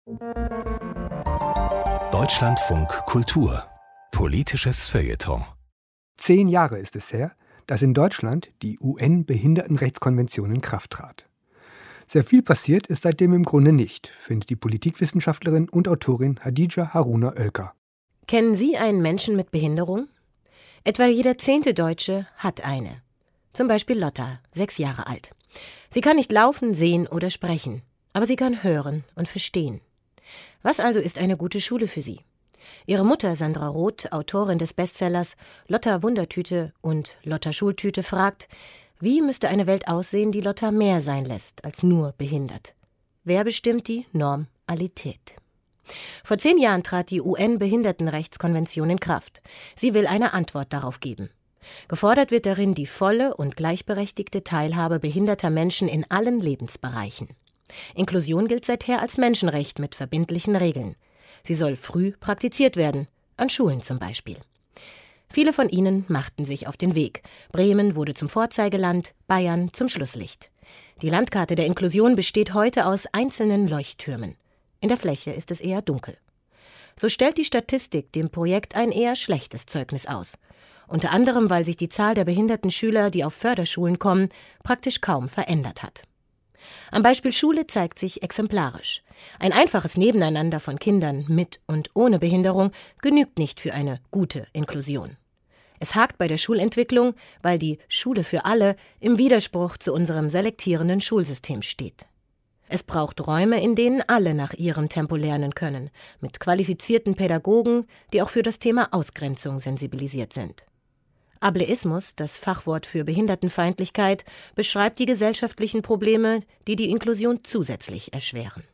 Deutschlandfunk Kultur. Politisches Feuilleton. 10 Jahre ist es her, dass in Deutschland die UN-Behindertenrechtskonvention in Kraft trat. Sehr viel passiert ist seitdem im Grunde nicht, findet die Politikwissenschaftlerin und Autorin Hadija Haruna Oelker. Kennen Sie einen Menschen mit Behinderung? Etwa jeder 10. Deutsche hat eine. Zum Beispiel Lotta, 6 Jahre alt. Sie kann nicht laufen, sehen oder sprechen, aber sie kann hören und verstehen. Was also ist eine gute Schule für sie? Ihre Mutter Sandra Roth, Autorin des Bestsellers Lotta Wundertüte und Lotta Schultüte, fragt, wie müsste eine Welt aussehen, die Lotta mehr sein lässt als nur behindert? Wer bestimmt die Normalität? Vor 10 Jahren trat die UN-Behindertenrechtskonvention in Kraft. Sie will eine Antwort darauf geben. Gefordert wird darin die volle und gleichberechtigte Teilhabe behinderter Menschen in allen Lebensbereichen. Inklusion gilt seither als Menschenrecht mit verbindlichen Regeln. Sie soll früh praktiziert werden, an Schulen zum Beispiel. Viele von ihnen machten sich auf den Weg. Bremen wurde zum Vorzeigeland, Bayern zum Schlusslicht. Die Landkarte der Inklusion besteht heute aus einzelnen Leuchttürmen. In der Fläche ist es eher dunkel. So stellt die Statistik dem Projekt ein eher schlechtes Zeugnis aus. Unter anderem, weil sich die Zahl der behinderten Schüler, die auf Förderschulen kommen, praktisch kaum verändert hat. Am Beispiel Schule zeigt sich exemplarisch. Ein einfaches Nebeneinander von Kindern mit und ohne Behinderung genügt nicht für eine gute Inklusion. Es hakt bei der Schulentwicklung, weil die Schule für alle im Widerspruch zu unserem selektierenden Schulsystem steht. Es braucht Räume, in denen alle nach ihrem Tempo lernen können, mit qualifizierten Pädagogen, die auch für das Thema Ausgrenzung sensibilisiert sind. Ableismus, das Fachwort für Behindertenfeindlichkeit, beschreibt die gesellschaftlichen Probleme, die die Inklusion zusätzlich erschweren.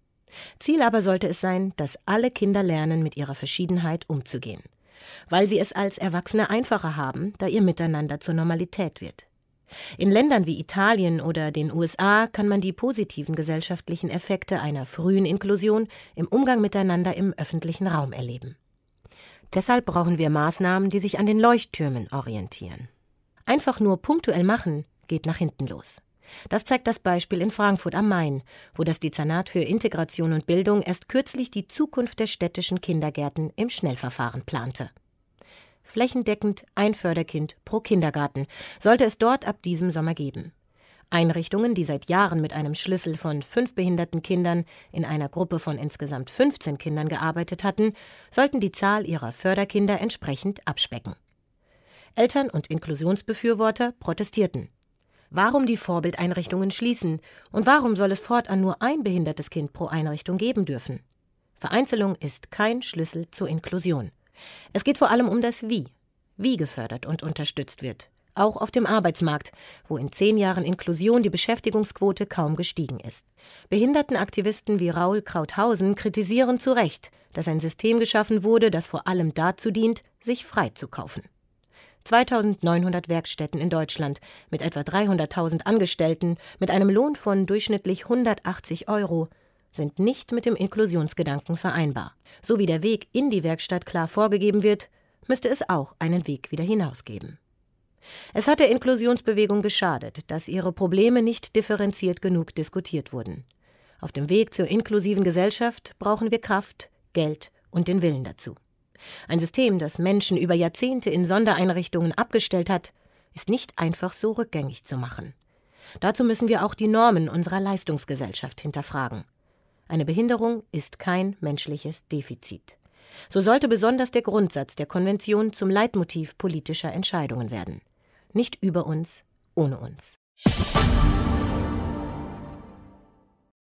Ziel aber sollte es sein, dass alle Kinder lernen, mit ihrer Verschiedenheit umzugehen, weil sie es als Erwachsene einfacher haben, da ihr Miteinander zur Normalität wird. In Ländern wie Italien oder den USA kann man die positiven gesellschaftlichen Effekte einer frühen Inklusion im Umgang miteinander im öffentlichen Raum erleben. Deshalb brauchen wir Maßnahmen, die sich an den Leuchttürmen orientieren. Einfach nur punktuell machen, geht nach hinten los. Das zeigt das Beispiel in Frankfurt am Main, wo das Dezernat für Integration und Bildung erst kürzlich die Zukunft der städtischen Kindergärten im Schnellverfahren plante. Flächendeckend ein Förderkind pro Kindergarten sollte es dort ab diesem Sommer geben. Einrichtungen, die seit Jahren mit einem Schlüssel von 5 behinderten Kindern in einer Gruppe von insgesamt 15 Kindern gearbeitet hatten, sollten die Zahl ihrer Förderkinder entsprechend abspecken. Eltern und Inklusionsbefürworter protestierten. Warum die Vorbildeinrichtungen schließen und warum soll es fortan nur ein behindertes Kind pro Einrichtung geben dürfen? Vereinzelung ist kein Schlüssel zur Inklusion. Es geht vor allem um das wie gefördert und unterstützt wird. Auch auf dem Arbeitsmarkt, wo in 10 Jahren Inklusion die Beschäftigungsquote kaum gestiegen ist. Behindertenaktivisten wie Raul Krauthausen kritisieren zu Recht, dass ein System geschaffen wurde, das vor allem dazu dient, sich freizukaufen. 2.900 Werkstätten in Deutschland mit etwa 300.000 Angestellten mit einem Lohn von durchschnittlich 180 € sind nicht mit dem Inklusionsgedanken vereinbar. So wie der Weg in die Werkstatt klar vorgegeben wird, müsste es auch einen Weg wieder hinaus geben. Es hat der Inklusionsbewegung geschadet, dass ihre Probleme nicht differenziert genug diskutiert wurden. Auf dem Weg zur inklusiven Gesellschaft brauchen wir Kraft, Geld und den Willen dazu. Ein System, das Menschen über Jahrzehnte in Sondereinrichtungen abgestellt hat, ist nicht einfach so rückgängig zu machen. Dazu müssen wir auch die Normen unserer Leistungsgesellschaft hinterfragen. Eine Behinderung ist kein menschliches Defizit. So sollte besonders der Grundsatz der Konvention zum Leitmotiv politischer Entscheidungen werden. Nicht über uns, ohne uns.